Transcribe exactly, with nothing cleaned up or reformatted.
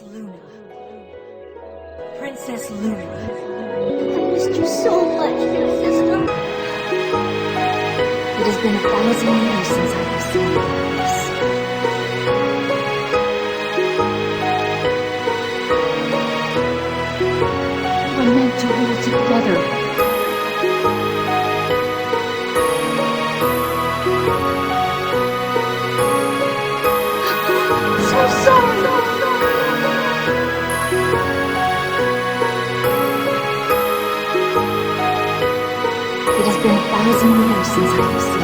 Luna. Princess Luna. I missed you so much, my sister. It has been a thousand years since I have seen you. We were meant to rule together. So sorry. It has been a thousand years since I have seen you.